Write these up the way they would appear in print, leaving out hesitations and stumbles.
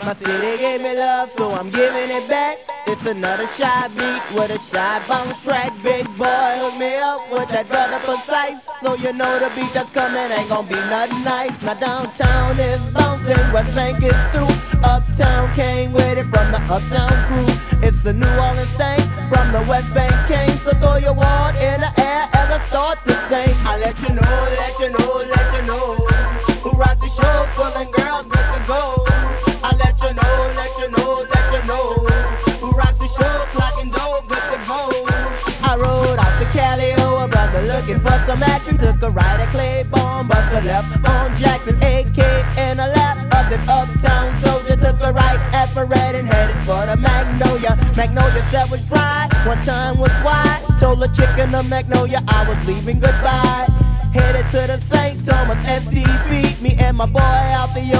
My city gave me love, so I'm giving it back. It's another shy beat with a shy bounce track. Big boy, hook me up with that brother precise. So you know the beat that's coming ain't gonna be nothing nice. Now downtown is bouncing, West Bank is through. Uptown came with it from the Uptown crew. It's a New Orleans thing from the West Bank came. So throw your word in the air as I start to sing. I let you know, let you know, let you know who rock the show, pulling girls good to go. I let you know, let you know, let you know who rock the show, clocking dough, good to go. I rode out to Cali, oh, a brother looking for some action. Took a ride at Claiborne, bust a left on Jackson, AK in a lap of this Uptown soldier. Took a right at Ferret and headed for the Magnolia. Magnolia said was pride, one time was wide. Told a chick in the Magnolia I was leaving goodbye. Headed to the St. Thomas STP. Me and my boy out the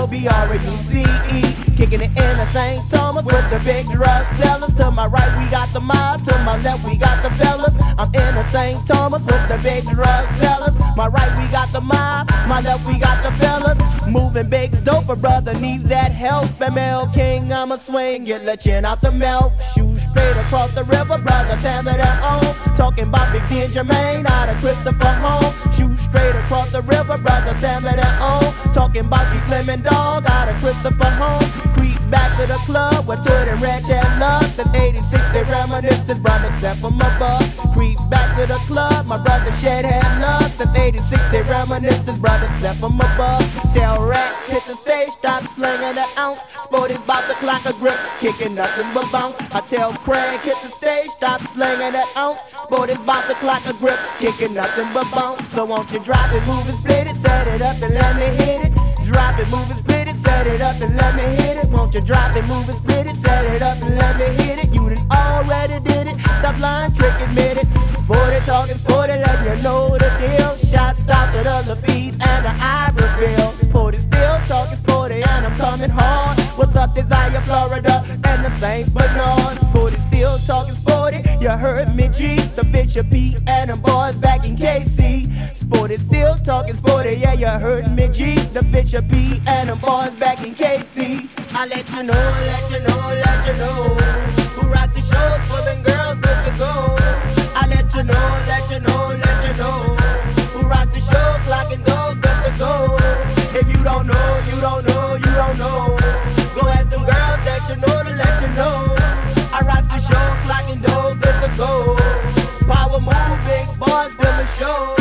OBRUCE. Kicking it in the St. Thomas with the big drug sellers. To my right we got the mob, to my left we got the fellas. I'm in the St. Thomas with the big drug sellers. My right we got the mob, my left we got the fellas. Moving big dope, a brother needs that help. ML King, I'ma swing, get the chin out the mouth. Shoot straight across the river, brothers handle their own. Talking about Big D and Jermaine out of Christopher Home. Shoot straight across the river, brothers handle their own. Talking about G Slim and Dog out of Christopher Home. Creep back to the club where Todd and Ranch had love. Since 86 they reminisce, this brother step from above. Creep back to the club, my brother Shed had love. Since 86 they reminisce, this brother step from above. Tell Rat, hit the stage, stop slinging the ounce. Sporty's bout to clock a grip, kicking nothing but bounce. I tell Craig, hit the stage, stop slinging that ounce. Sporty's bout to clock a grip, kicking nothing but bounce. So won't you drop it, move it, split it, set it up and let me hit it. Drop it, move it, split it, set it up and let me hit it. Won't you drop it, move it, split it, set it up and let me hit it. You done already did it, stop lying, trick, admit it. Sporty talking, sporty, let you know the deal. Shots out to the Lafitte and the Ivoryville. Sporty still talking, sporty, and I'm coming hard. What's up, Desire, Florida, and the St. Bernard? Sporty still talking, sporty, you heard me, G. The Fisher P and them boys back in KC. Sporty still talking, sporty, yeah, you heard me, G. The Fisher P and them boys back in KC. I let you know, let you know, let you know who rock the show, pulling girls good to go. I let you know, let you know, let you know who rock the show, clocking dough, good to go. If you don't know, you don't know, you don't know. Go ask them girls that you know to let you know. I rock the show, clocking dough, good to go. Power move, big boys, fill the show.